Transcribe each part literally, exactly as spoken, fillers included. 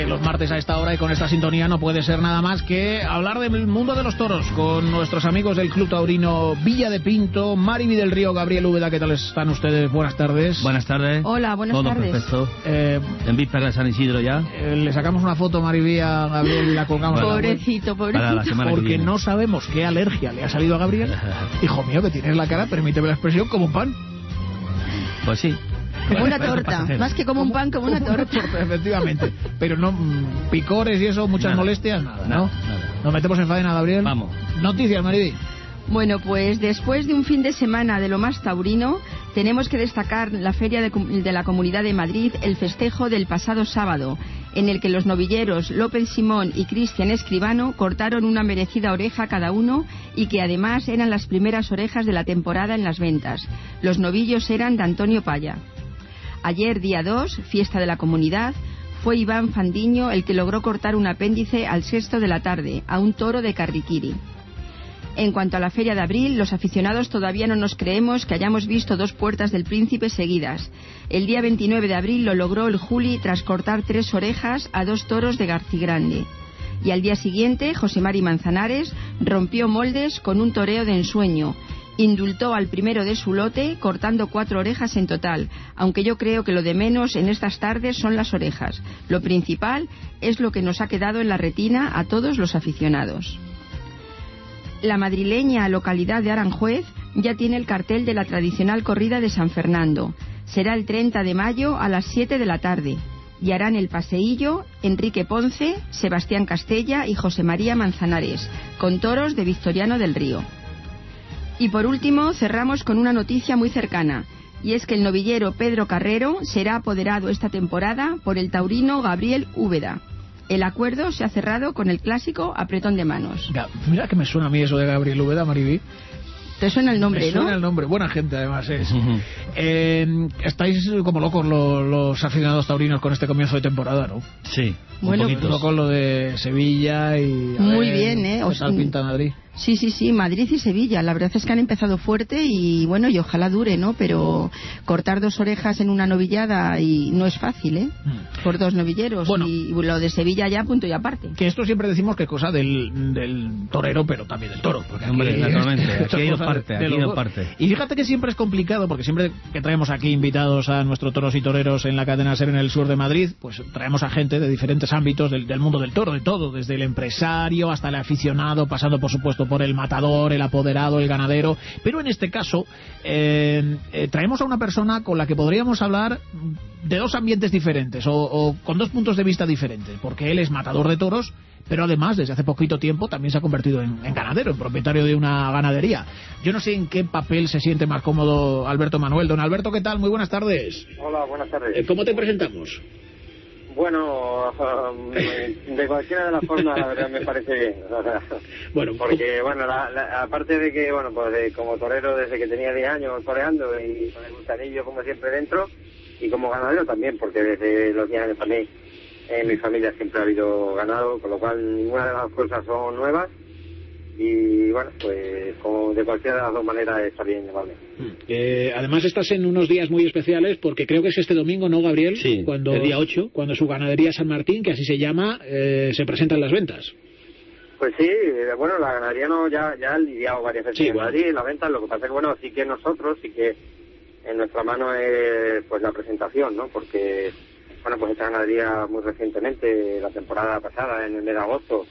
los martes a esta hora y con esta sintonía no puede ser nada más que hablar del mundo de los toros con nuestros amigos del Club Taurino Villa de Pinto, Mariby del Río, Gabriel Úbeda. ¿Qué tal están ustedes? Buenas tardes. Buenas tardes. Hola, buenas Todo tardes. Perfecto. Eh, en víspera de San Isidro ya. Eh, le sacamos una foto, Mariby, a Gabriel y la colgamos. Bueno, pobrecito, pobrecito. Para la semana porque que viene. no sabemos qué alergia le ha salido a Gabriel. Hijo mío, que tienes la cara, permíteme la expresión, como un pan. Pues sí. Como una torta, más que como un pan, como una torta. Efectivamente. Pero no, mm, picores y eso, muchas Nada. molestias, nada, Nada, ¿no? nada. Nos metemos en faena, Gabriel. Vamos. Noticias, Mariby. Bueno, pues después de un fin de semana de lo más taurino, tenemos que destacar la Feria de, de la Comunidad de Madrid, el festejo del pasado sábado, en el que los novilleros López Simón y Cristian Escribano cortaron una merecida oreja cada uno y que además eran las primeras orejas de la temporada en las ventas. Los novillos eran de Antonio Paya. Ayer, día dos, fiesta de la comunidad, fue Iván Fandiño el que logró cortar un apéndice al sexto de la tarde, a un toro de Carriquiri. En cuanto a la Feria de Abril, los aficionados todavía no nos creemos que hayamos visto dos puertas del Príncipe seguidas. El día veintinueve de abril lo logró el Juli tras cortar tres orejas a dos toros de Garcigrande. Y al día siguiente, José Mari Manzanares rompió moldes con un toreo de ensueño. Indultó al primero de su lote, cortando cuatro orejas en total, aunque yo creo que lo de menos en estas tardes son las orejas. Lo principal es lo que nos ha quedado en la retina a todos los aficionados. La madrileña localidad de Aranjuez ya tiene el cartel de la tradicional corrida de San Fernando. Será el treinta de mayo a las siete de la tarde. Y harán el paseillo Enrique Ponce, Sebastián Castella y José María Manzanares, con toros de Victoriano del Río. Y por último, cerramos con una noticia muy cercana, y es que el novillero Pedro Carrero será apoderado esta temporada por el taurino Gabriel Úbeda. El acuerdo se ha cerrado con el clásico apretón de manos. Mira que me suena a mí eso de Gabriel Úbeda, Mariby. Te suena el nombre, me suena ¿no? el nombre, buena gente además es. Uh-huh. eh, estáis como locos los, los aficionados taurinos con este comienzo de temporada, ¿no? Sí, Bueno, un poquito. Con lo de Sevilla y... a Muy ver, bien, ¿eh? ¿qué Os- tal pinta Madrid? Sí, sí, sí, Madrid y Sevilla. La verdad es que han empezado fuerte y bueno, y ojalá dure, ¿no? Pero cortar dos orejas en una novillada y no es fácil, ¿eh? Mm. Por dos novilleros. Bueno. Y lo de Sevilla ya, punto y aparte. Que esto siempre decimos que es cosa del, del torero, pero también del toro. Porque Hombre, aquí- naturalmente, aquí esto es hay dos cosa partes, de aquí los hay dos dos. partes. Y fíjate que siempre es complicado, porque siempre que traemos aquí invitados a nuestros toros y toreros en la cadena SER en el sur de Madrid, pues traemos a gente de diferentes ámbitos del, del mundo del toro, de todo, desde el empresario hasta el aficionado, pasando por supuesto por el matador, el apoderado, el ganadero. Pero en este caso eh, eh, traemos a una persona con la que podríamos hablar de dos ambientes diferentes o, o con dos puntos de vista diferentes, porque él es matador de toros, pero además desde hace poquito tiempo también se ha convertido en, en ganadero, en propietario de una ganadería. Yo no sé en qué papel se siente más cómodo Alberto Manuel. Don Alberto, ¿qué tal? Muy buenas tardes. Hola, buenas tardes. Eh, ¿Cómo te presentamos? Bueno, um, de cualquiera de las formas, la verdad me parece bien. O sea, Bueno, porque, bueno, la, la, aparte de que, bueno, pues de, como torero desde que tenía diez años toreando y con el gusanillo como siempre dentro, y como ganadero también, porque desde los diez años también en mi familia siempre ha habido ganado, con lo cual ninguna de las cosas son nuevas. Y bueno, pues como de cualquiera de las dos maneras está bien llevarme. Eh, además estás en unos días muy especiales porque creo que es este domingo, ¿no, Gabriel? Sí, cuando, el día ocho. Cuando su ganadería San Martín, que así se llama, eh, se presenta en las ventas. Pues sí, eh, bueno, la ganadería no, ya, ya ha lidiado varias veces Sí, en bueno. Madrid, en la venta, lo que pasa es que, bueno, sí que nosotros, sí que en nuestra mano es pues la presentación, ¿no? Porque, bueno, pues esta ganadería muy recientemente, la temporada pasada, en el mes de agosto,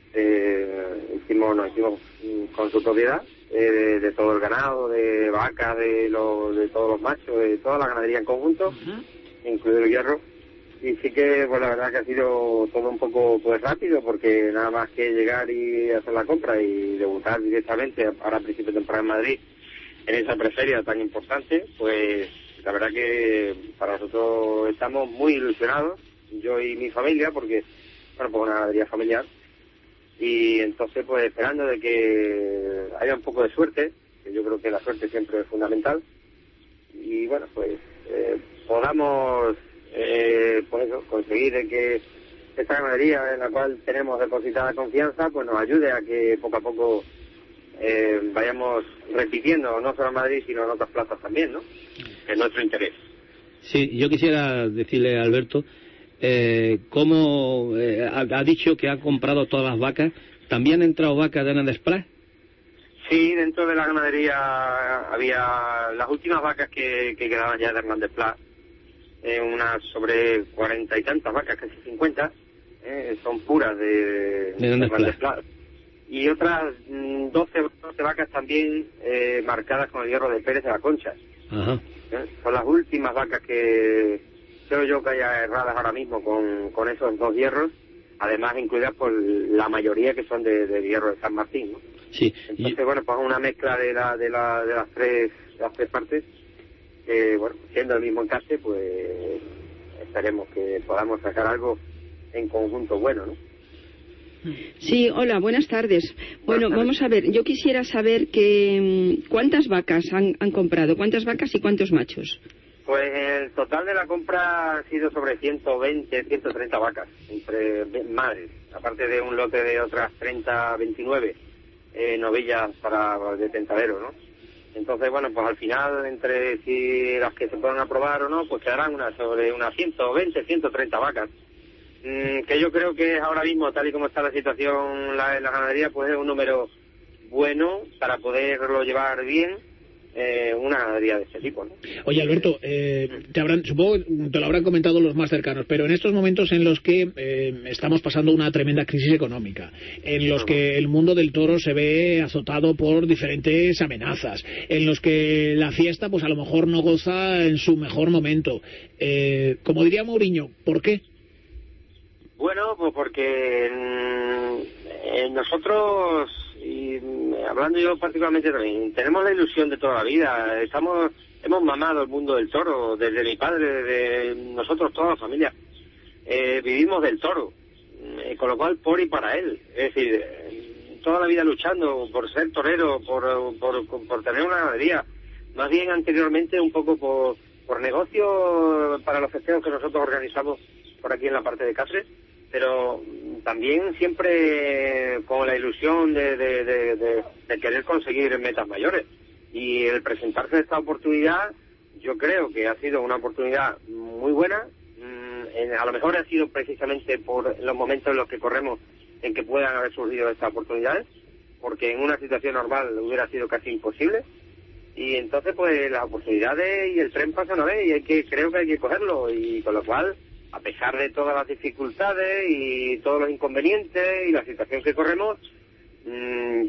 eh, hicimos, nos hicimos mm, con su propiedad, eh, de, de todo el ganado, de vacas, de, lo, de todos los machos, de toda la ganadería en conjunto, uh-huh. incluido el hierro. Y sí que, pues la verdad que ha sido todo un poco pues rápido, porque nada más que llegar y hacer la compra y debutar directamente ahora a principio de temporada en Madrid en esa preferia tan importante, pues la verdad que para nosotros estamos muy ilusionados, yo y mi familia, porque, bueno, pues una ganadería familiar, y entonces pues esperando de que haya un poco de suerte, que yo creo que la suerte siempre es fundamental, y bueno, pues eh, podamos eh, pues eso, conseguir de que esta ganadería en la cual tenemos depositada confianza pues nos ayude a que poco a poco eh, vayamos repitiendo no solo en Madrid sino en otras plazas también, ¿no? Que es nuestro interés. Sí, yo quisiera decirle a Alberto eh, ¿cómo eh, ha, ha dicho que ha comprado todas las vacas? ¿También han entrado vacas de Hernández Plas? Sí, dentro de la ganadería había las últimas vacas que, que quedaban ya de Hernández Plas, eh, unas sobre cuarenta y tantas vacas, casi cincuenta, eh, son puras de, de Hernández Plas. Y otras mm, doce, doce vacas también eh, marcadas con el hierro de Pérez de la Concha. Ajá. ¿Eh? Son las últimas vacas que creo yo que haya erradas ahora mismo con, con esos dos hierros, además incluidas por la mayoría que son de, de hierro de San Martín, ¿no? Sí. Entonces, y... bueno, pues una mezcla de la de la de las tres de las tres partes, que bueno, siendo el mismo encaste, pues esperemos que podamos sacar algo en conjunto bueno, ¿no? Sí, hola, buenas tardes. Bueno, buenas tardes. Vamos a ver, yo quisiera saber que cuántas vacas han, han comprado, cuántas vacas y cuántos machos. Pues el total de la compra ha sido sobre ciento veinte, ciento treinta vacas, entre madres, aparte de un lote de otras treinta, veintinueve eh, novillas para de tentadero, ¿no? Entonces, bueno, pues al final, entre si las que se puedan aprobar o no, pues quedarán una, sobre unas ciento veinte, ciento treinta vacas. Mm, que yo creo que ahora mismo, tal y como está la situación la, en la ganadería, pues es un número bueno para poderlo llevar bien. Eh, una ganadería de este tipo, ¿no? Oye, Alberto, eh, te habrán, supongo que te lo habrán comentado los más cercanos, pero en estos momentos en los que eh, estamos pasando una tremenda crisis económica, en los que el mundo del toro se ve azotado por diferentes amenazas, en los que la fiesta pues a lo mejor no goza en su mejor momento, eh, como diría Mourinho, ¿por qué? Bueno, pues porque eh, nosotros, y hablando yo particularmente también, tenemos la ilusión de toda la vida, estamos, hemos mamado el mundo del toro, desde mi padre, desde nosotros, toda la familia, eh, vivimos del toro, eh, con lo cual por y para él, es decir, eh, toda la vida luchando por ser torero, por, por, por tener una ganadería, más bien anteriormente un poco por, por negocio para los festejos que nosotros organizamos por aquí en la parte de Cáceres, pero también siempre con la ilusión de, de, de, de, de querer conseguir metas mayores. Y el presentarse esta oportunidad, yo creo que ha sido una oportunidad muy buena. Mm, a lo mejor ha sido precisamente por los momentos en los que corremos en que puedan haber surgido estas oportunidades, porque en una situación normal hubiera sido casi imposible. Y entonces, pues, las oportunidades y el tren pasan a ver, y hay que, creo que hay que cogerlo, y con lo cual, a pesar de todas las dificultades y todos los inconvenientes y la situación que corremos, mmm,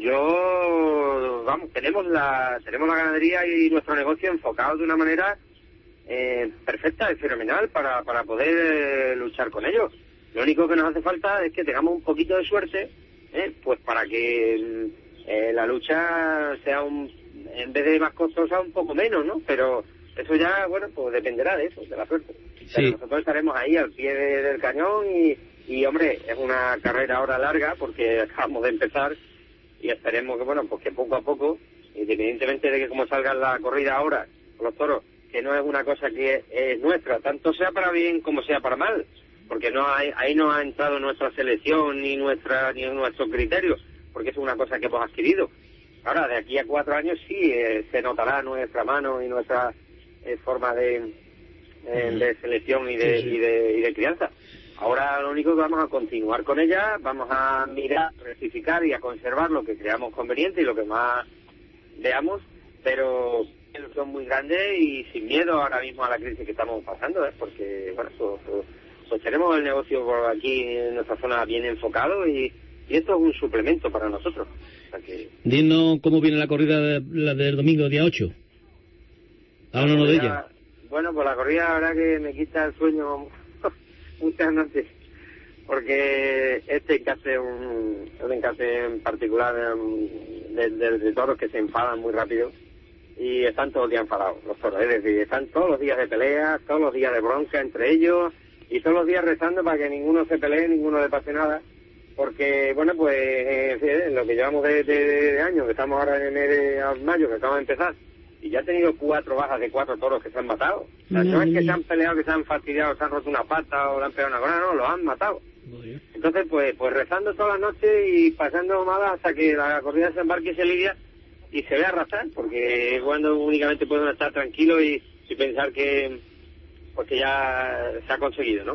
yo, vamos, tenemos la tenemos la ganadería y nuestro negocio enfocado de una manera eh, perfecta y fenomenal para, para poder eh, luchar con ellos. Lo único que nos hace falta es que tengamos un poquito de suerte, eh, pues para que eh, la lucha sea un, en vez de más costosa, un poco menos, ¿no? Pero eso ya, bueno, pues dependerá de eso, de la suerte. Sí. Pero nosotros estaremos ahí al pie de, del cañón y, y, hombre, es una carrera ahora larga porque acabamos de empezar y esperemos que, bueno, pues que poco a poco, independientemente de que como salga la corrida ahora con los toros, que no es una cosa que es nuestra, tanto sea para bien como sea para mal, porque no hay, ahí no ha entrado nuestra selección ni nuestra ni nuestro criterio, porque es una cosa que hemos adquirido. Ahora, de aquí a cuatro años sí eh, se notará nuestra mano y nuestra eh, forma de, eh, de selección y de, sí, sí. Y, de, y de crianza. Ahora lo único que vamos a continuar con ella, vamos a mirar, rectificar y a conservar lo que creamos conveniente y lo que más veamos, pero son muy grandes y sin miedo ahora mismo a la crisis que estamos pasando, ¿eh? Porque, bueno, pues, pues, pues tenemos el negocio por aquí en nuestra zona bien enfocado y, y esto es un suplemento para nosotros. O sea que... Dinos cómo viene la corrida de, la del domingo, día ocho. Háblanos de ella. Bueno, pues la corrida, la verdad que me quita el sueño muchas noches, porque este encase es un, un encase en particular um, de, de, de toros que se enfadan muy rápido y están todos los días enfadados los toros, es decir, están todos los días de pelea, todos los días de bronca entre ellos y todos los días rezando para que ninguno se pelee, ninguno le pase nada, porque, bueno, pues eh, lo que llevamos de, de, de años, que estamos ahora en enero, mayo, que acabamos de empezar, y ya ha tenido cuatro bajas de cuatro toros que se han matado. O sea, no es que se han peleado, que se han fastidiado, se han roto una pata o le han pegado una corona, no, los han matado. Entonces, pues pues rezando todas las noches y pasando mal hasta que la corrida se embarque y se lidia y se ve arrastrar, porque cuando únicamente pueden estar tranquilos y, y pensar que pues que ya se ha conseguido, ¿no?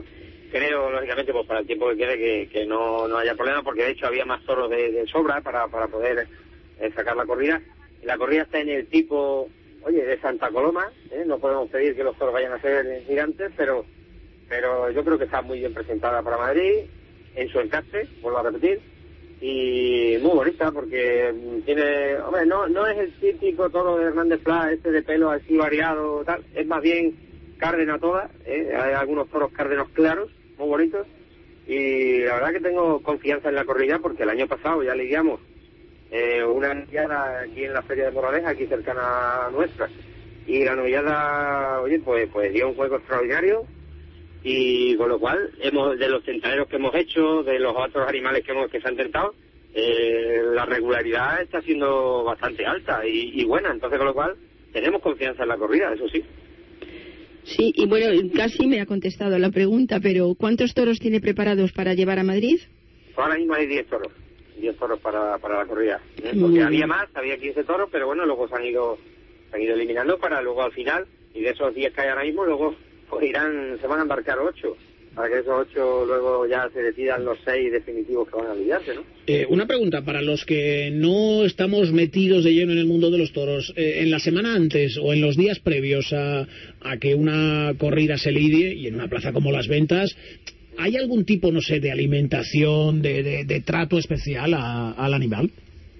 creo, lógicamente, pues para el tiempo que quede, que, que no, no haya problema, porque de hecho había más toros de, de sobra para, para poder eh, sacar la corrida. Y la corrida está en el tipo, oye, de Santa Coloma, ¿eh? No podemos pedir que los toros vayan a ser gigantes, pero pero yo creo que está muy bien presentada para Madrid, en su encaste, vuelvo a repetir, y muy bonita, porque tiene, hombre, no no es el típico toro de Hernández Pla, este de pelo así variado, tal, es más bien cárdena toda, ¿eh? Hay algunos toros cárdenos claros, muy bonitos, y la verdad que tengo confianza en la corrida, porque el año pasado ya lidiamos eh, una novillada aquí en la Feria de Moraleja, aquí cercana a nuestra, y la novillada, oye, pues pues dio un juego extraordinario, y con lo cual, hemos de los tentaderos que hemos hecho, de los otros animales que hemos que se han tentado, eh, la regularidad está siendo bastante alta y, y buena, entonces con lo cual tenemos confianza en la corrida, eso sí. Sí, y bueno, casi me ha contestado la pregunta, pero ¿cuántos toros tiene preparados para llevar a Madrid? Ahora mismo hay diez toros, diez toros para, para la corrida, ¿eh? Porque mm. había más, había quince toros, pero bueno, luego se han ido se han ido eliminando para luego al final, y de esos diez que hay ahora mismo, luego pues irán, se van a embarcar ocho, para que esos ocho luego ya se decidan los seis definitivos que van a lidiarse, ¿no? Eh, una pregunta para los que no estamos metidos de lleno en el mundo de los toros. Eh, en la semana antes o en los días previos a, a que una corrida se lidie, y en una plaza como Las Ventas, ¿hay algún tipo, no sé, de alimentación, de, de, de trato especial a, al animal?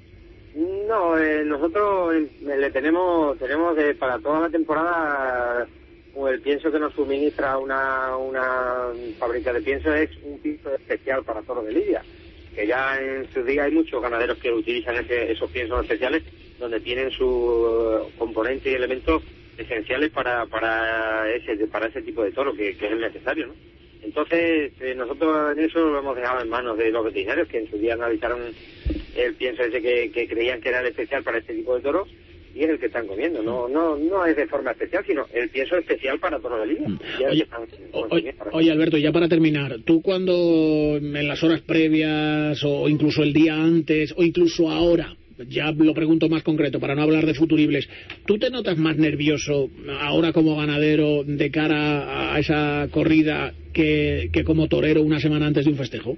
No, eh, nosotros eh, le tenemos tenemos de, para toda la temporada, el pienso que nos suministra una, una fábrica de pienso es un pienso especial para toros de lidia, que ya en su día hay muchos ganaderos que utilizan ese, esos piensos especiales, donde tienen su componente y elementos esenciales para para ese para ese tipo de toro que, que es el necesario, ¿no? Entonces eh, nosotros en eso lo hemos dejado en manos de los veterinarios, que en su día analizaron el pienso ese que, que creían que era el especial para este tipo de toros, y es el que están comiendo, no no no es de forma especial, sino el pienso especial para toros de lidia. Oye, oye, oye, Alberto, ya para terminar, tú cuando en las horas previas o incluso el día antes o incluso ahora, ya lo pregunto más concreto para no hablar de futuribles, ¿tú te notas más nervioso ahora como ganadero de cara a esa corrida que, que como torero una semana antes de un festejo?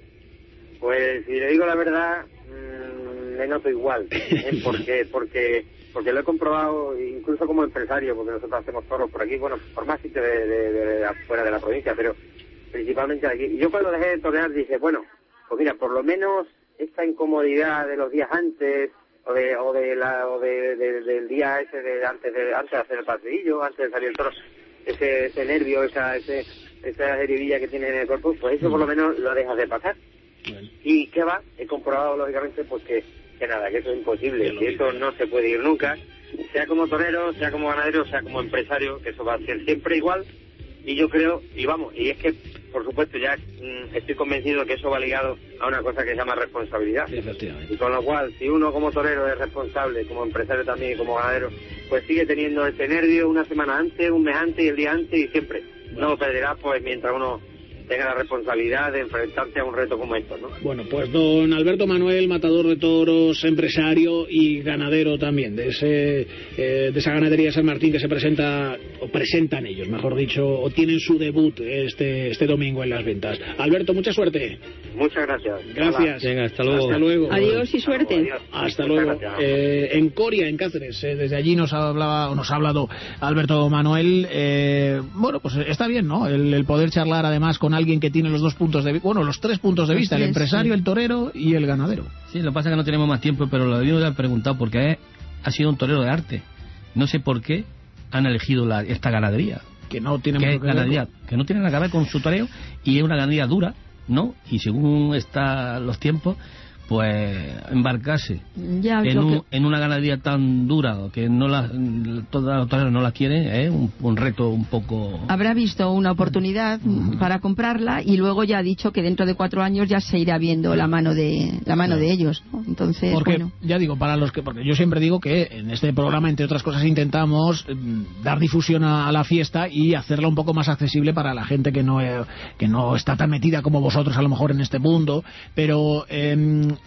Pues si le digo la verdad, mmm, me noto igual, ¿eh? porque porque porque lo he comprobado incluso como empresario, porque nosotros hacemos toros por aquí, bueno, por más sitios de, de, de afuera de la provincia, pero principalmente aquí. Y yo cuando dejé de torear dije, bueno, pues mira, por lo menos esta incomodidad de los días antes, o de o de la o de, de, del día ese de antes de antes de hacer el paseillo, antes de salir el toro, ese ese nervio, esa ese esa heridilla que tiene en el cuerpo, pues eso por lo menos lo dejas de pasar. Bueno. Y qué va, he comprobado lógicamente pues que, que nada, que eso es imposible, que eso no se puede ir nunca, sea como torero, sea como ganadero, sea como empresario, que eso va a ser siempre igual. Y yo creo, y vamos, y es que por supuesto ya mmm, estoy convencido que eso va ligado a una cosa que se llama responsabilidad. Sí, efectivamente. Y con lo cual, si uno como torero es responsable, como empresario también y como ganadero, pues sigue teniendo ese nervio una semana antes, un mes antes y el día antes y siempre. Bueno. No lo perderá pues mientras uno tenga la responsabilidad de enfrentarse a un reto como estos, ¿no? Bueno, pues don Alberto Manuel, matador de toros, empresario y ganadero también, de ese eh, de esa ganadería San Martín que se presenta, o presentan ellos, mejor dicho, o tienen su debut este este domingo en Las Ventas. Alberto, mucha suerte. Muchas gracias. Gracias. Venga, hasta luego. Hasta luego. Adiós y suerte. Adiós. Hasta luego. Eh, en Coria, en Cáceres, eh, desde allí nos hablaba, nos ha hablado Alberto Manuel. Eh, bueno, pues está bien, ¿no? El, el poder charlar además con alguien que tiene los dos puntos de vista, bueno, los tres puntos de vista, el empresario, el torero y el ganadero. Sí, lo que pasa es que no tenemos más tiempo, pero lo debimos haber preguntado porque ha sido un torero de arte. No sé por qué han elegido la, esta ganadería. Que no tiene que, que ganadería, que no tiene nada que ver con su toreo, y es una ganadería dura, ¿no? Y según están los tiempos, pues embarcarse ya, en, un, que... en una ganadería tan dura que no la, todas las toreros no la quieren, es ¿eh? un, un reto un poco... Habrá visto una oportunidad uh-huh. para comprarla y luego ya ha dicho que dentro de cuatro años ya se irá viendo la mano de la mano claro. de ellos, ¿no? Entonces, porque bueno. ya digo, para los que, porque yo siempre digo que en este programa, entre otras cosas, intentamos eh, dar difusión a, a la fiesta y hacerla un poco más accesible para la gente que no eh, que no está tan metida como vosotros a lo mejor en este mundo, pero eh,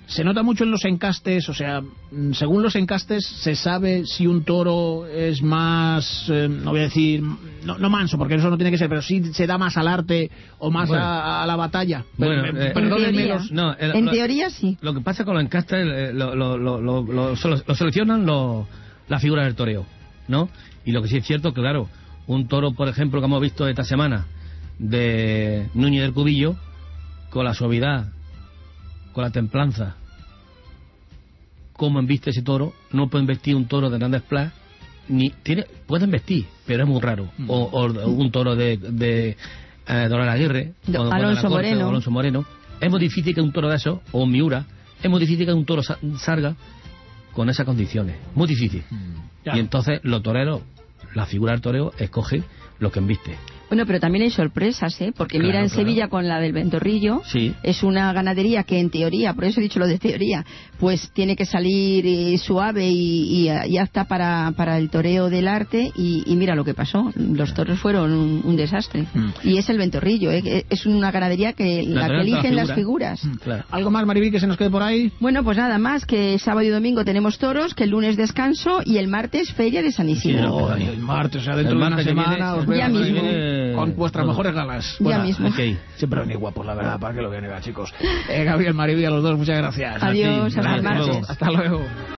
Se nota mucho en los encastes, o sea, según los encastes se sabe si un toro es más, eh, no voy a decir, no, no manso, porque eso no tiene que ser, pero sí se da más al arte o más bueno, a, a la batalla. Bueno, Pero, eh, perdónenme en teoría, los... no, el, en lo, teoría sí. Lo que pasa con los encastes, eh, lo, lo, lo, lo, lo, lo, lo seleccionan los, las figuras del toreo, ¿no? Y lo que sí es cierto que, claro, un toro, por ejemplo, que hemos visto esta semana, de Núñez del Cubillo, con la suavidad, con la templanza, cómo embiste ese toro, no pueden vestir un toro de grandes plas, ni tiene, pueden vestir, pero es muy raro. Mm. O, o un toro de, de eh, Donald Aguirre, Do, o, Alonso, Corte, Moreno. o Alonso Moreno. Es muy difícil que un toro de eso, o un Miura, es muy difícil que un toro salga con esas condiciones. Muy difícil. Mm. Y entonces los toreros, la figura del toreo, escoge lo que embiste. Bueno, pero también hay sorpresas, ¿eh? Porque claro, mira, en claro. Sevilla con la del Ventorrillo, sí. es una ganadería que en teoría, por eso he dicho lo de teoría, pues tiene que salir eh, suave y, y, y apta para, para el toreo del arte, y, y mira lo que pasó. Los toros fueron un, un desastre. Mm. Y es el Ventorrillo, ¿eh? Es una ganadería que la, la que eligen las figuras. Mm, claro. ¿Algo más, Mariví, que se nos quede por ahí? Bueno, pues nada más, que sábado y domingo tenemos toros, que el lunes descanso y el martes feria de San Isidro. Sí, no, el martes, o sea, dentro de una semana os veo ya mismo. Con vuestras mejores galas. Ya Bueno, mismo. Okay. Siempre venís guapos, la verdad, para que lo vean, chicos. Eh, Gabriel, Mariví, a los dos, muchas gracias. Adiós, hasta el martes. Hasta luego.